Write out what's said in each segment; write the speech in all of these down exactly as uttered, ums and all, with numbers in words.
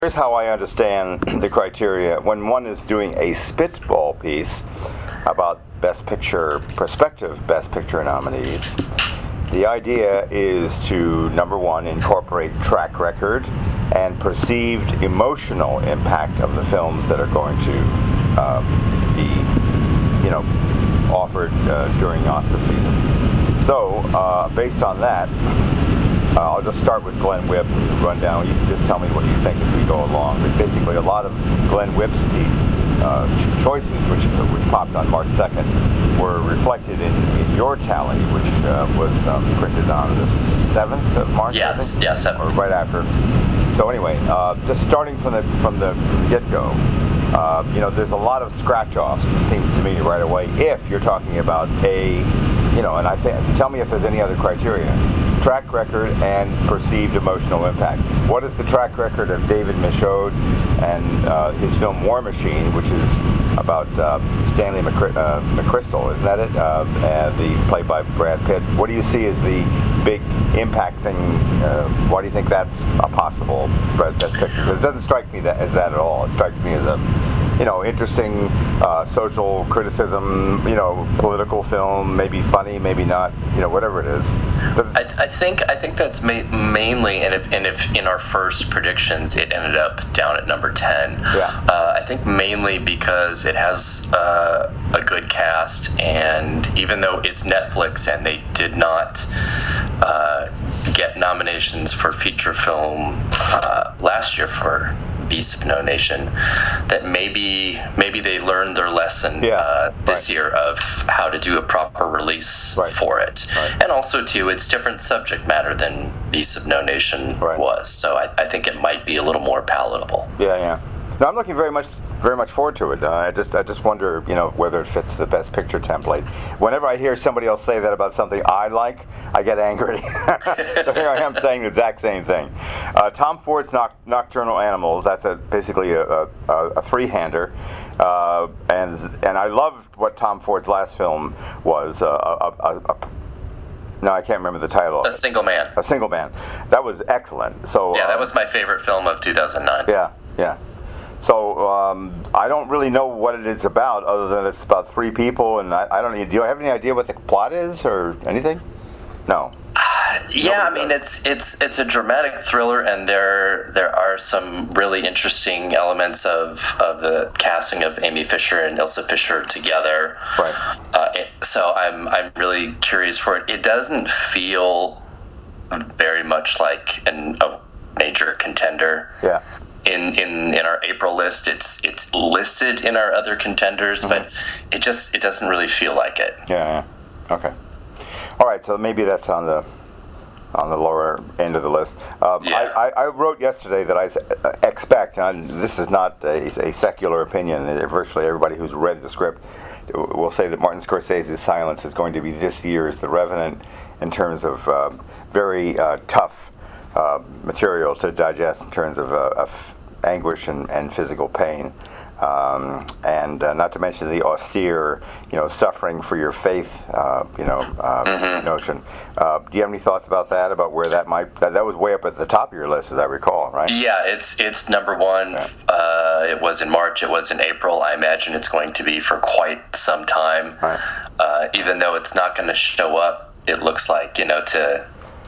Here's how I understand the criteria. When one is doing a spitball piece about Best Picture, prospective Best Picture nominees, the idea is to, number one, incorporate track record and perceived emotional impact of the films that are going to uh, be, you know, offered uh, during Oscar season. So, uh, based on that, Uh, I'll just start with Glenn Whipp and run down. You can just tell me what you think as we go along. But basically, a lot of Glenn Whipp's piece uh, ch- choices, which which popped on March second, were reflected in, in your tally, which uh, was um, printed on the seventh of March. Yes, yeah, seventh. Or right after. So anyway, uh, just starting from the from the, from the get-go, uh, you know, there's a lot of scratch-offs. It seems to me right away. If you're talking about a, you know, and I think, tell me if there's any other criteria. Track record and perceived emotional impact. What is the track record of David Michôd and uh, his film War Machine, which is about uh, Stanley McCri- uh, McChrystal, isn't that it? Uh, uh, the played by Brad Pitt. What do you see as the big impact thing? Uh, why do you think that's a possible Best Picture? Because it doesn't strike me that, as that at all. It strikes me as a, you know, interesting uh, social criticism, you know, political film, maybe funny, maybe not, you know, whatever it is. I, I think I think that's ma- mainly, and if and if in our first predictions it ended up down at number ten. Yeah. Uh, I think mainly because it has uh, a good cast, and even though it's Netflix and they did not uh, get nominations for feature film uh, last year for Beasts of No Nation, that maybe maybe they learned their lesson yeah, uh, this right. year of how to do a proper release right. for it. Right. And also, too, it's different subject matter than Beasts of No Nation right. was. So I, I think it might be a little more palatable. Yeah, yeah. No, I'm looking very much, very much forward to it. Uh, I just, I just wonder, you know, whether it fits the Best Picture template. Whenever I hear somebody else say that about something I like, I get angry. So here I am saying the exact same thing. Uh, Tom Ford's Noc- Nocturnal Animals. That's a, basically a, a, a three-hander, uh, and and I loved what Tom Ford's last film was. Uh, a, a, a, No, I can't remember the title. A Single Man. A Single Man. That was excellent. So yeah, that um, was my favorite film of two thousand nine. Yeah, yeah. So um, I don't really know what it is about, other than it's about three people, and I, I don't. Do you have any idea what the plot is or anything? No. Yeah, Nobody I mean does. it's it's it's a dramatic thriller, and there there are some really interesting elements of, of the casting of Amy Fisher and Ilsa Fisher together. Right. Uh, it, so I'm I'm really curious for it. It doesn't feel very much like an, a major contender. Yeah. In, in in our April list, it's it's listed in our other contenders, mm-hmm. but it just it doesn't really feel like it. Yeah, yeah. Okay. All right. So maybe that's on the on the lower end of the list. Um, yeah. I, I, I wrote yesterday that I expect, and this is not a, a secular opinion. Virtually everybody who's read the script will say that Martin Scorsese's Silence is going to be this year's The Revenant in terms of uh, very uh, tough uh, material to digest in terms of, uh, of anguish and, and physical pain. Um, and uh, not to mention the austere, you know, suffering for your faith, uh, you know, uh, mm-hmm. notion. Uh, do you have any thoughts about that? About where that might? That, that was way up at the top of your list, as I recall, right? Yeah, it's it's number one. Yeah. Uh, it was in March. It was in April. I imagine it's going to be for quite some time. Right. Uh, even though it's not going to show up, it looks like, you know, to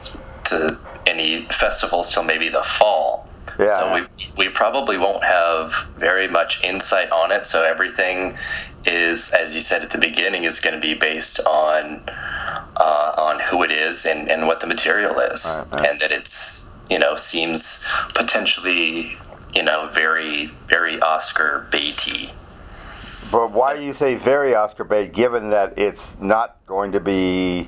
to any festivals till maybe the fall. Yeah. So we we probably won't have very much insight on it. So everything is, as you said at the beginning, is going to be based on uh, on who it is and, and what the material is, right, right. and that it's, you know, seems potentially, you know, very very Oscar baity. But why do you say very Oscar bait, given that it's not going to be?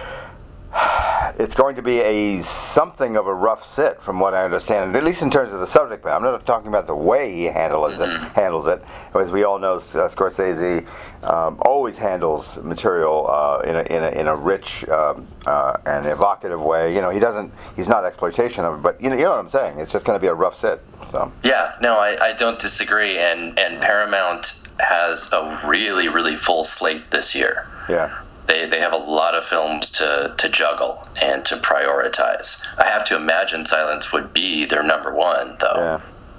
It's going to be a something of a rough sit, from what I understand, at least in terms of the subject matter. I'm not talking about the way he handles it. Mm-hmm. Handles it, as we all know. Uh, Scorsese um, always handles material uh, in a in a in a rich um, uh, and evocative way. You know, he doesn't. He's not exploitation of it, but you know, you know what I'm saying. It's just going to be a rough sit. So. Yeah, no, I, I don't disagree. And and Paramount has a really really full slate this year. Yeah. They they have a lot of films to, to juggle and to prioritize. I have to imagine Silence would be their number one, though. Yeah.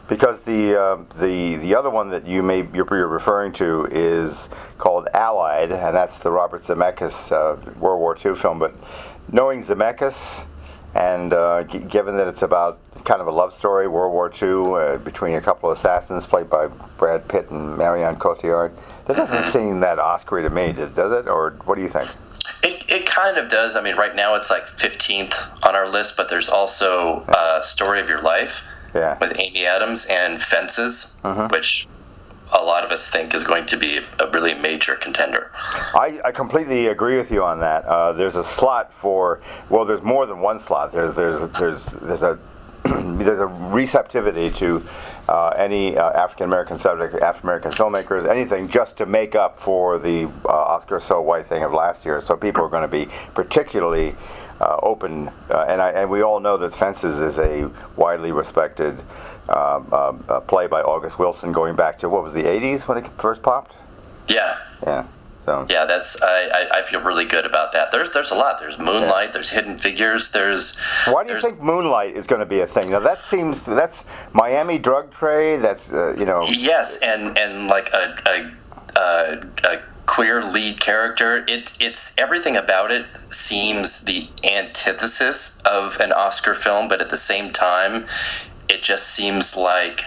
Because the uh, the the other one that you may you're, you're referring to is called Allied, and that's the Robert Zemeckis uh, World War Two film. But knowing Zemeckis, and uh, g- given that it's about kind of a love story, World War Two, uh, between a couple of assassins played by Brad Pitt and Marion Cotillard, that doesn't seem that Oscar-y to me, does it? Or what do you think? It, it kind of does. I mean, right now it's like fifteenth on our list, but there's also uh, Story of Your Life Yeah. with Amy Adams and Fences, Mhm. which a lot of us think is going to be a really major contender. I, I completely agree with you on that. Uh, there's a slot for, well, there's more than one slot. There's there's there's there's a there's a receptivity to uh, any uh, African American subject, African American filmmakers, anything just to make up for the uh, Oscar So White thing of last year. So people are going to be particularly uh, open, uh, and I, and we all know that Fences is a widely respected uh, uh, uh, play by August Wilson, going back to what was the eighties when it first popped. Yeah. Yeah. So. Yeah, that's I, I, I feel really good about that. There's there's a lot. There's Moonlight. Yeah. There's Hidden Figures. There's. Why do you there's, think Moonlight is going to be a thing? Now that seems that's Miami drug trade. That's uh, you know. Yes, and and like a a, a, a queer lead character. It's it's everything about it seems the antithesis of an Oscar film, but at the same time, it just seems like,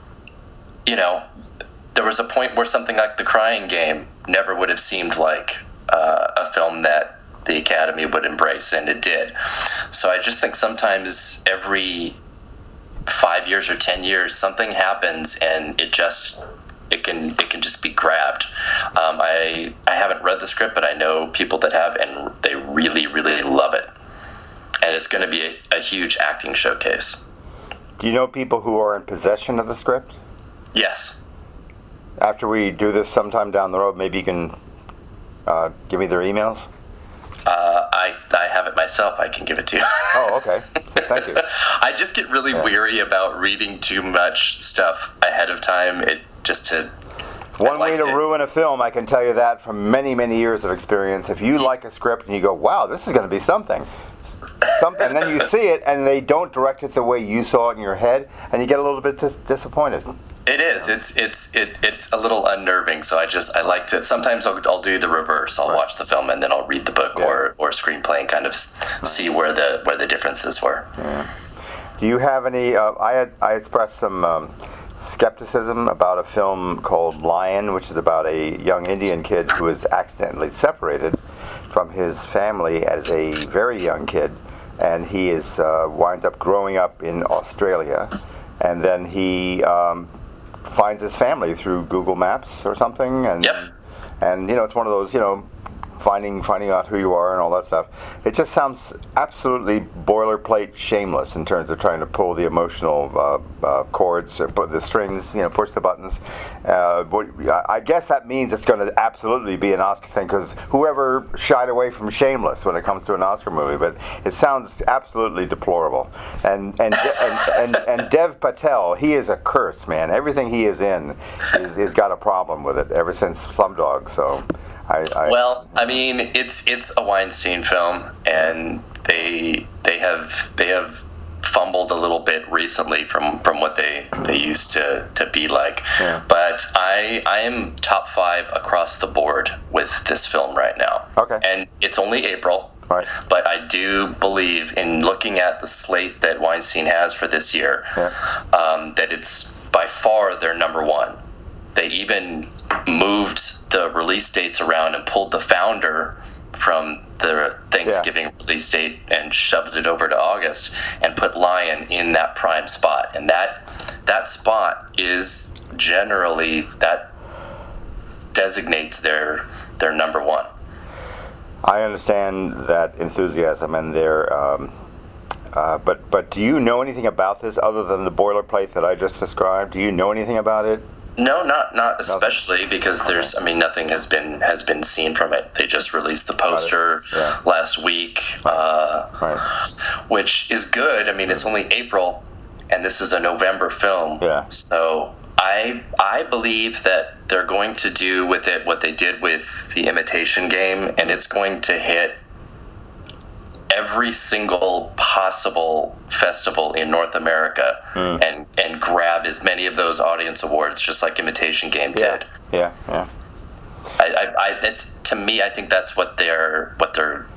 you know, there was a point where something like The Crying Game never would have seemed like uh, a film that the Academy would embrace, and it did. So I just think sometimes every five years or ten years, something happens, and it just it can it can just be grabbed. Um, I I haven't read the script, but I know people that have, and they really really love it. And it's going to be a, a huge acting showcase. Do you know people who are in possession of the script? Yes. After we do this sometime down the road, maybe you can uh, give me their emails. Uh, I I have it myself. I can give it to you. Oh, okay. So thank you. I just get really Yeah. weary about reading too much stuff ahead of time. It just to One I way liked to it. ruin a film, I can tell you that from many, many years of experience. If you like a script and you go, wow, this is going to be something, something, and then you see it and they don't direct it the way you saw it in your head, and you get a little bit dis- disappointed. It is. It's it's it, it's a little unnerving. So I just I like to. Sometimes I'll, I'll do the reverse. I'll Right. watch the film and then I'll read the book Yeah. or, or screenplay and kind of s see where the where the differences were. Do you have any? Uh, I had I expressed some um, skepticism about a film called Lion, which is about a young Indian kid who is accidentally separated from his family as a very young kid, and he is uh, winds up growing up in Australia, and then he um, finds his family through Google Maps or something, and Yep. and you know it's one of those you know. Finding finding out who you are and all that stuff. It just sounds absolutely boilerplate shameless in terms of trying to pull the emotional uh, uh, chords, uh, put the strings, you know, push the buttons. Uh, but I guess that means it's going to absolutely be an Oscar thing because whoever shied away from Shameless when it comes to an Oscar movie, but it sounds absolutely deplorable. And and and, and, and Dev Patel, he is a curse, man. Everything he is in is, is got a problem with it ever since Slumdog. So. I, I, Well, I mean, it's it's a Weinstein film, and they they have they have fumbled a little bit recently from, from what they, they used to, to be like. Yeah. But I I am top five across the board with this film right now. Okay. And it's only April. Right. But I do believe, in looking at the slate that Weinstein has for this year, Yeah. um, that it's by far their number one. They even moved the release dates around and pulled the Founder from the Thanksgiving Yeah. release date and shoved it over to August and put Lion in that prime spot. And that that spot is generally, that designates their their number one. I understand that enthusiasm and their, um, uh, but but do you know anything about this other than the boilerplate that I just described? Do you know anything about it? No, not not especially, because there's I mean nothing has been has been seen from it. They just released the poster Yeah. last week, uh, Right. which is good. I mean, it's only April, and this is a November film. Yeah. So I I believe that they're going to do with it what they did with The Imitation Game, and it's going to hit every single possible festival in North America mm. and and grab as many of those audience awards, just like Imitation Game yeah. did. Yeah, yeah. I, I, I, it's to me, I think that's what their what their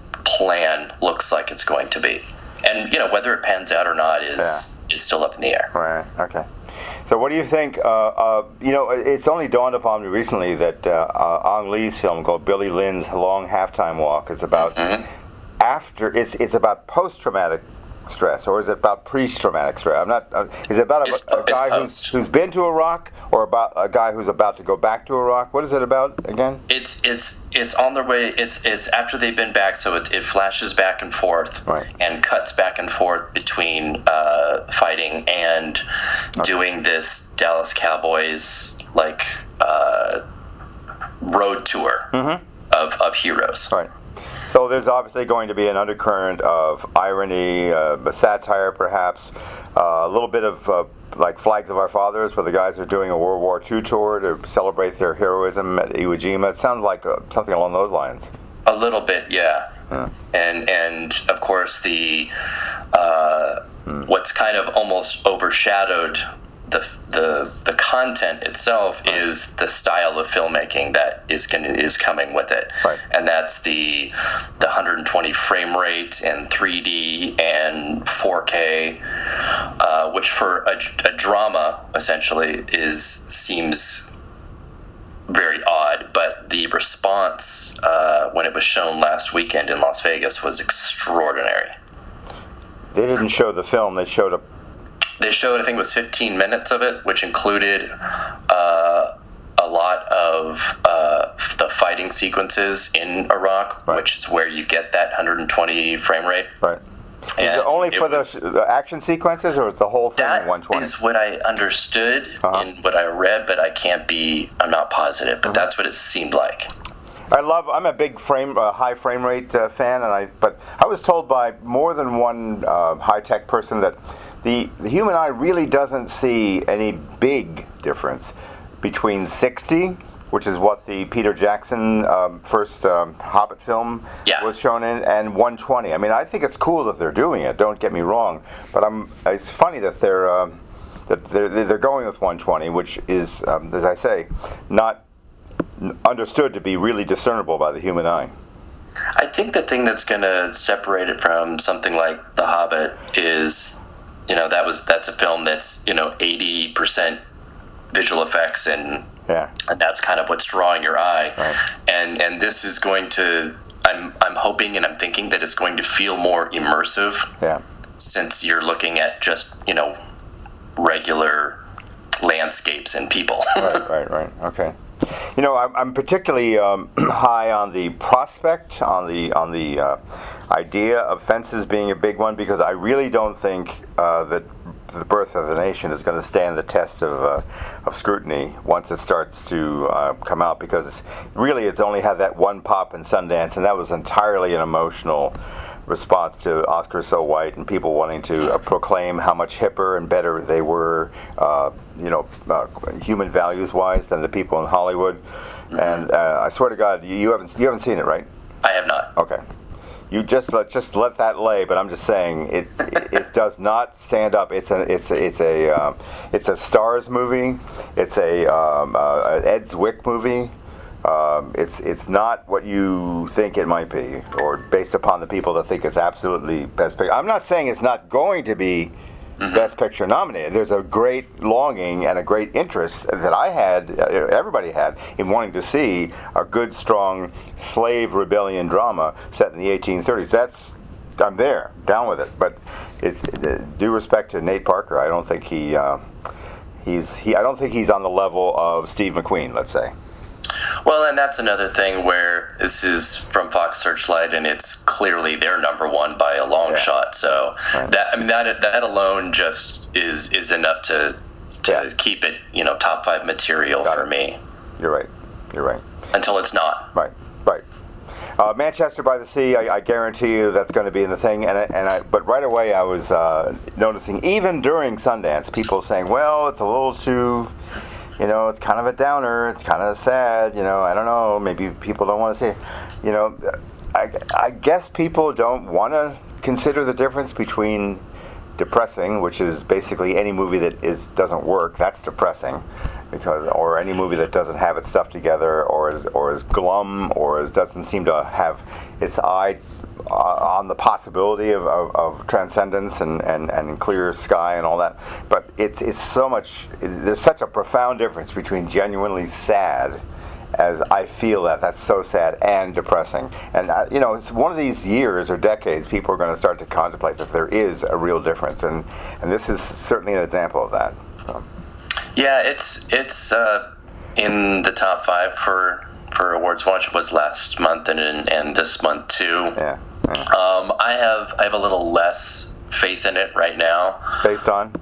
plan looks like it's going to be, and you know whether it pans out or not is yeah. is still up in the air. Right. Okay. So what do you think? Uh, uh, you know, it's only dawned upon me recently that uh, uh, Ang Lee's film called Billy Lynn's Long Halftime Walk is about mm-hmm. after. It's it's about post-traumatic stress, or is it about pre-traumatic stress? I'm not. Uh, is it about a, a guy who's, who's been to Iraq, or about a guy who's about to go back to Iraq? What is it about again? It's it's it's on their way. It's it's after they've been back, so it, it flashes back and forth right. and cuts back and forth between uh, fighting and okay. doing this Dallas Cowboys like uh, road tour mm-hmm. of of heroes. Right. So there's obviously going to be an undercurrent of irony, uh, a satire perhaps, uh, a little bit of uh, like Flags of Our Fathers, where the guys are doing a World War Two tour to celebrate their heroism at Iwo Jima. It sounds like uh, something along those lines. A little bit, yeah. yeah. And and of course the uh, hmm. what's kind of almost overshadowed the the the content itself right. is the style of filmmaking that is going is coming with it, right. and that's the the one hundred twenty frame rate and three D and four K, uh, which for a, a drama essentially is seems very odd, but the response uh, when it was shown last weekend in Las Vegas was extraordinary. They didn't show the film; they showed a. They showed, I think it was fifteen minutes of it, which included uh, a lot of uh, the fighting sequences in Iraq, right. which is where you get that one hundred twenty frame rate. Right. And is it only for it was, the, the action sequences, or is the whole thing that one twenty? That is what I understood uh-huh. in what I read, but I can't be, I'm not positive, but uh-huh. that's what it seemed like. I love. I'm a big frame, uh, high frame rate uh, fan, and I. But I was told by more than one uh, high tech person that the, the human eye really doesn't see any big difference between sixty, which is what the Peter Jackson um, first um, Hobbit film yeah. was shown in, and one twenty. I mean, I think it's cool that they're doing it. Don't get me wrong, but I'm. It's funny that they're uh, that they're they're going with one twenty, which is, um, as I say, not understood to be really discernible by the human eye. I think the thing that's going to separate it from something like The Hobbit is, you know, that was that's a film that's, you know, eighty percent visual effects, and yeah, and that's kind of what's drawing your eye. Right. And and this is going to, I'm I'm hoping and I'm thinking that it's going to feel more immersive. Yeah. Since you're looking at just, you know, regular landscapes and people. Right, right, right. Okay. You know, I'm, I'm particularly um, high on the prospect, on the on the uh, idea of fences being a big one, because I really don't think uh, that The Birth of the Nation is going to stand the test of uh, of scrutiny once it starts to uh, come out, because it's, really it's only had that one pop in Sundance, and that was entirely an emotional response to Oscar So White and people wanting to uh, proclaim how much hipper and better they were, uh, you know, uh, human values-wise than the people in Hollywood. Mm-hmm. And uh, I swear to God, you, you haven't you haven't seen it, right? I have not. Okay. You just let just let that lay. But I'm just saying it it, it does not stand up. It's a it's a, it's a um, it's a Stars movie. It's a um, uh, an Ed Zwick movie. Um, it's it's not what you think it might be, or based upon the people that think it's absolutely Best Picture. I'm not saying it's not going to be mm-hmm. Best Picture nominated. There's a great longing and a great interest that I had, everybody had, in wanting to see a good, strong slave rebellion drama set in the eighteen thirties. That's I'm there, down with it. But it's uh, due respect to Nate Parker, I don't think he uh, he's he I don't think he's on the level of Steve McQueen, let's say. Well, and that's another thing where this is from Fox Searchlight, and it's clearly their number one by a long yeah. shot. So right. that I mean that that alone just is is enough to to yeah. keep it, you know, top five material Got for it. me. You're right. You're right. Until it's not. Right. Right. Uh, Manchester by the Sea, I, I guarantee you that's going to be in the thing. And I, and I, but right away I was uh, noticing, even during Sundance, people saying, "Well, it's a little too." You know, it's kind of a downer. It's kind of sad. You know, I don't know. Maybe people don't want to see it. You know, I, I guess people don't want to consider the difference between depressing, which is basically any movie that is doesn't work. That's depressing, because or any movie that doesn't have its stuff together, or is or is glum, or is doesn't seem to have its eye uh, on the possibility of, of, of transcendence and, and, and clear sky and all that. But it's it's so much. There's such a profound difference between genuinely sad, as I feel that that's so sad, and depressing. And uh, you know, it's one of these years or decades people are going to start to contemplate that there is a real difference, and and this is certainly an example of that. So. Yeah, it's it's uh, in the top five for for awards watch. It was last month and and this month too. Yeah. yeah. Um, I have I have a little less faith in it right now. Based on?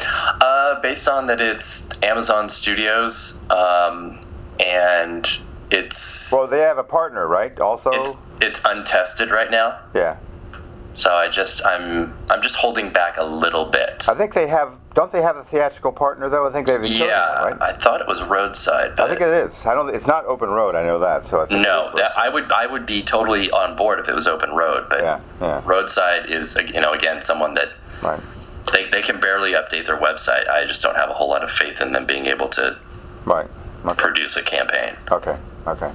Uh, based on that it's Amazon Studios. Um, And it's well, they have a partner, right? Also, it's, it's untested right now. Yeah. So I just I'm I'm just holding back a little bit. I think they have. Don't they have a theatrical partner though? I think they have a chosen Yeah, one, right? I thought it was Roadside. But I think it is. I don't. It's not Open Road. I know that. So I think no, that, I would I would be totally on board if it was Open Road. But yeah, yeah. Roadside is, you know, again, someone that right. they they can barely update their website. I just don't have a whole lot of faith in them being able to right. Okay. produce a campaign. Okay. Okay.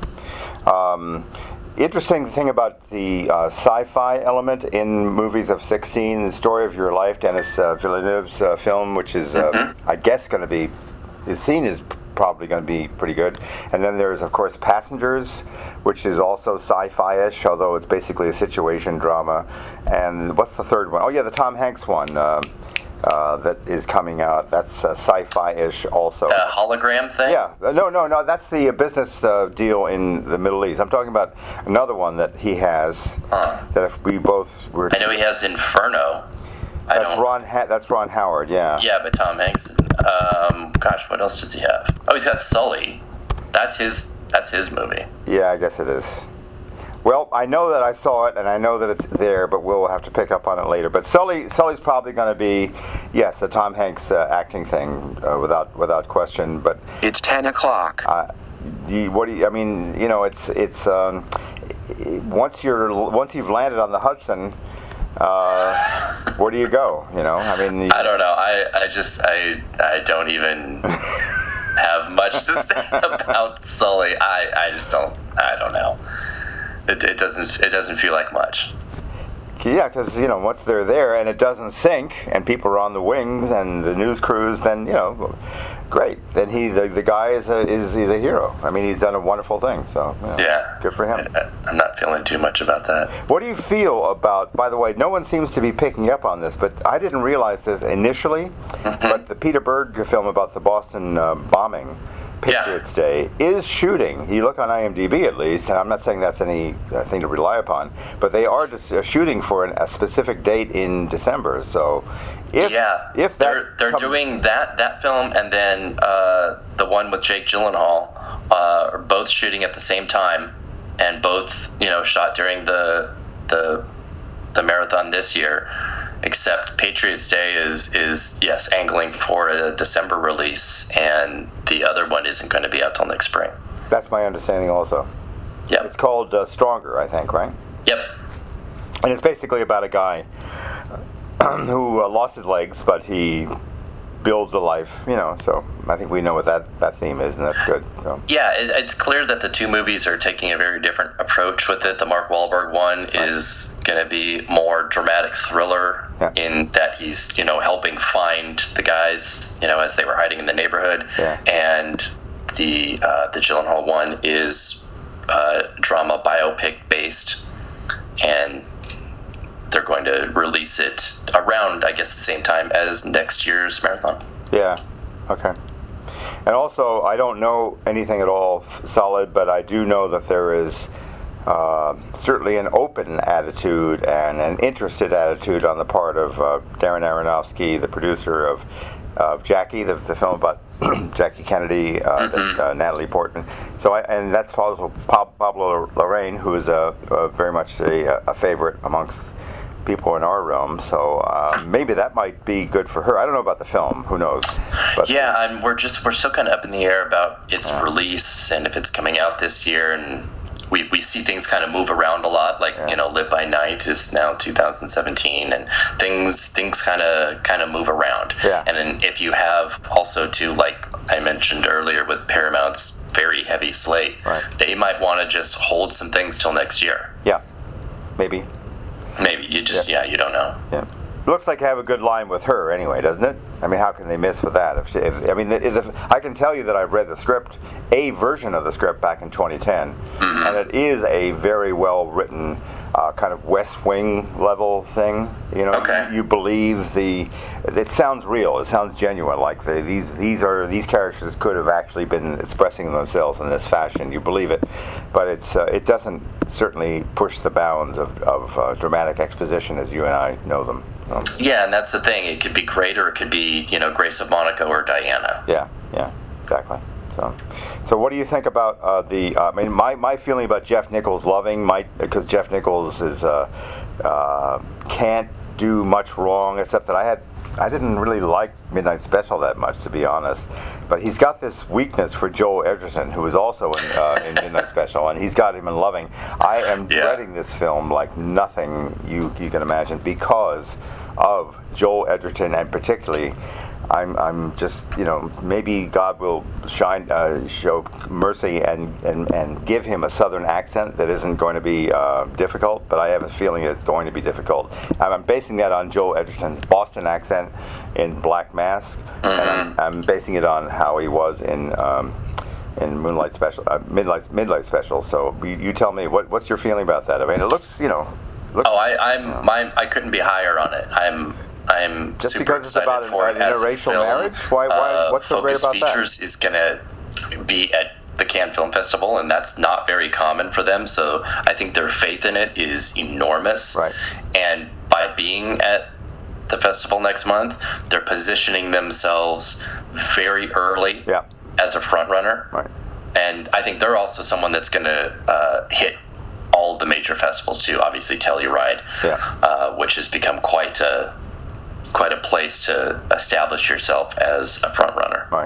Um, interesting thing about the uh, sci-fi element in movies of sixteen, the story of your life, Denis uh, Villeneuve's uh, film, which is, uh, mm-hmm. I guess, going to be, the scene is probably going to be pretty good. And then there's, of course, Passengers, which is also sci-fi-ish, although it's basically a situation drama. And what's the third one? Oh, yeah, the Tom Hanks one. Uh, Uh, that is coming out. That's uh, sci-fi-ish also. The hologram thing? Yeah. Uh, no, no, no. That's the uh, business uh, deal in the Middle East. I'm talking about another one that he has. Huh. That if we both were. I know he has Inferno. I That's don't. Ron. Ha- that's Ron Howard. Yeah. Yeah, but Tom Hanks is. Um, gosh, what else does he have? Oh, he's got Sully. That's his. That's his movie. Yeah, I guess it is. Well, I know that I saw it, and I know that it's there, but we'll have to pick up on it later. But Sully, Sully's probably going to be, yes, a Tom Hanks uh, acting thing, uh, without without question. But it's ten o'clock. Uh, the, what do you? I mean, you know, it's it's um, once you're once you've landed on the Hudson, uh, where do you go? You know, I mean, you, I don't know. I, I just I I don't even have much to say about Sully. I, I just don't. I don't know. It, it doesn't it doesn't feel like much. Yeah, because you know once they're there and it doesn't sink and people are on the wings and the news crews, then you know, great. Then he the, the guy is a is he's a hero. I mean, he's done a wonderful thing. So you know, yeah, good for him. I, I'm not feeling too much about that. What do you feel about? By the way, no one seems to be picking up on this, but I didn't realize this initially. Mm-hmm. But the Peter Berg film about the Boston uh, bombing. Patriots yeah. Day is shooting. You look on IMDb at least, and I'm not saying that's any uh, thing to rely upon, but they are just, uh, shooting for an, a specific date in December. So, if yeah, if that they're they're comes, doing that that film and then uh, the one with Jake Gyllenhaal uh, are both shooting at the same time, and both you know shot during the the the marathon this year. Except Patriots Day is, is yes, angling for a December release, and the other one isn't going to be out till next spring. That's my understanding also. Yep. It's called uh, Stronger, I think, right? Yep. And it's basically about a guy who uh, lost his legs, but he builds a life, you know, so I think we know what that, that theme is, and that's good. So. Yeah, it, it's clear that the two movies are taking a very different approach with it. The Mark Wahlberg one right. is going to be more dramatic thriller yeah. in that he's, you know, helping find the guys, you know, as they were hiding in the neighborhood. Yeah. And the uh, the Gyllenhaal one is uh, drama biopic based, and they're going to release it around, I guess, the same time as next year's marathon. Yeah. Okay. And also, I don't know anything at all solid, but I do know that there is uh, certainly an open attitude and an interested attitude on the part of uh, Darren Aronofsky, the producer of of Jackie, the, the film about Jackie Kennedy, uh, mm-hmm. that, uh, Natalie Portman. So, I, and that's also Pablo Larraín, who is a, a very much a, a favorite amongst people in our realm, so uh, maybe that might be good for her. I don't know about the film. Who knows? But yeah, and we're just we're still kind of up in the air about its yeah. release and if it's coming out this year. And we, we see things kind of move around a lot. Like Yeah. you know, Live by Night is now two thousand seventeen, and things things kind of kind of move around. Yeah. And then if you have also too, like I mentioned earlier, with Paramount's very heavy slate, Right. they might want to just hold some things till next year. Yeah, maybe. Maybe you just Yeah. yeah, you don't know. Yeah. Looks like you have a good line with her anyway, doesn't it? I mean, how can they miss with that? If, she, if I mean, if, I can tell you that I've read the script, a version of the script back in twenty ten, Mm-hmm. and it is a very well written, uh, kind of West Wing level thing. You know, Okay. you, you believe the. It sounds real. It sounds genuine. Like the, these these are these characters could have actually been expressing themselves in this fashion. You believe it, but it's uh, it doesn't certainly push the bounds of, of uh, dramatic exposition as you and I know them. Um, Yeah, and that's the thing. It could be great, or it could be, you know, Grace of Monaco or Diana. Yeah, yeah, exactly. So, so what do you think about uh, the? Uh, I mean, my, my feeling about Jeff Nichols loving might because Jeff Nichols is uh, uh, can't do much wrong, except that I had I didn't really like Midnight Special that much, to be honest. But he's got this weakness for Joel Edgerton, who is also in, uh, in Midnight Special, and he's got him in Loving. I am Yeah. dreading this film like nothing you you can imagine because of Joel Edgerton, and particularly. I'm, I'm just, you know, maybe God will shine, uh, show mercy and, and, and give him a Southern accent that isn't going to be uh, difficult, but I have a feeling it's going to be difficult. I'm basing that on Joel Edgerton's Boston accent in Black Mask, Mm-hmm. and I'm, I'm basing it on how he was in um, in Moonlight Special, uh, Midnight Midnight Special. So you, you tell me, what what's your feeling about that? I mean, it looks, you know, looks, Oh, I, I'm my I couldn't be higher on it. I'm I'm Just super because it's excited about an- for it an as a interracial film. marriage? Why- why- Uh, what's so great Focus about that? Features is gonna be at the Cannes Film Festival, and that's not very common for them. So I think their faith in it is enormous. Right. And by being at the festival next month, they're positioning themselves very early Yeah. as a front runner. Right. And I think they're also someone that's going to uh, hit all the major festivals too. Obviously, Telluride, Yeah. uh, which has become quite a quite a place to establish yourself as a front runner. Right.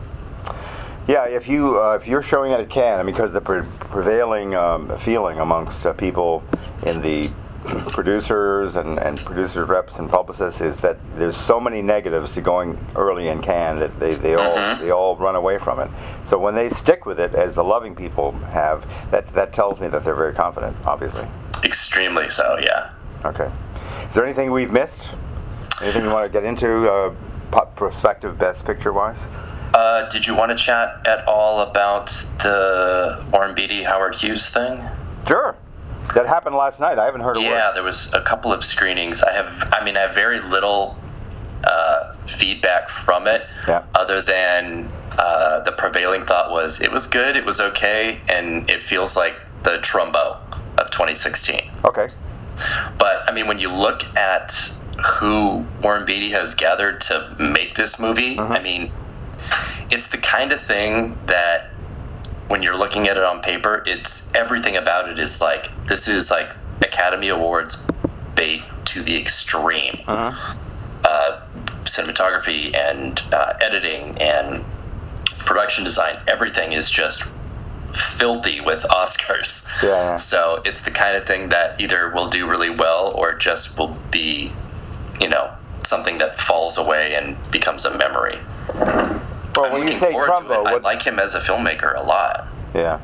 Yeah, if you uh, if you're showing it at Cannes, I mean, because the pre- prevailing um, feeling amongst uh, people in the producers and, and producers reps and publicists is that there's so many negatives to going early in Cannes that they, they all Mm-hmm. they all run away from it. So when they stick with it, as the Loving people have, that that tells me that they're very confident. Obviously. Extremely so, yeah. Okay. Is there anything we've missed? Anything you want to get into, uh, pop- prospective Best Picture wise? Uh, did you want to chat at all about the Warren Beatty Howard Hughes thing? Sure. That happened last night. I haven't heard a Yeah, word. there was a couple of screenings. I have, I mean, I have very little uh, feedback from it, Yeah. other than uh, the prevailing thought was it was good, it was okay, and it feels like the Trumbo of twenty sixteen. Okay. But I mean, when you look at who Warren Beatty has gathered to make this movie, Mm-hmm. I mean, it's the kind of thing that when you're looking at it on paper, it's everything about it is like, this is like Academy Awards bait to the extreme. Uh-huh. Uh, cinematography and uh, editing and production design, everything is just filthy with Oscars. Yeah, yeah. So it's the kind of thing that either will do really well or just will be, you know, something that falls away and becomes a memory. Well, I'm when you looking say forward to Trumbo, it. I what, like him as a filmmaker a lot. yeah,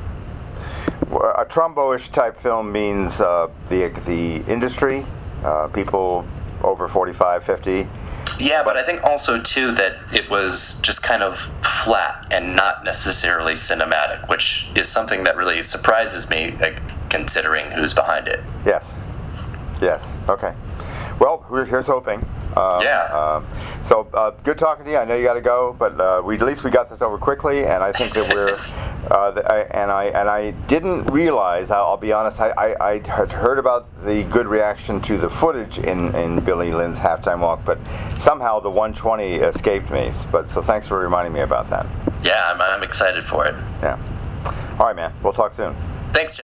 Well, a Trumbo-ish type film means uh, the the industry, uh, people over forty-five, fifty. Yeah, but I think also too that it was just kind of flat and not necessarily cinematic, which is something that really surprises me, like, considering who's behind it. Yes. Yes. Okay. Well, we're- here's hoping. Um, Yeah. Um, so uh, good talking to you. I know you got to go, but uh, we at least we got this over quickly, and I think that we're. Uh, the, I, and I and I didn't realize. I'll, I'll be honest. I, I, I had heard about the good reaction to the footage in, in Billy Lynn's halftime walk, but somehow the one twenty escaped me. But so thanks for reminding me about that. Yeah, I'm, I'm excited for it. Yeah. All right, man. We'll talk soon. Thanks, Jeff.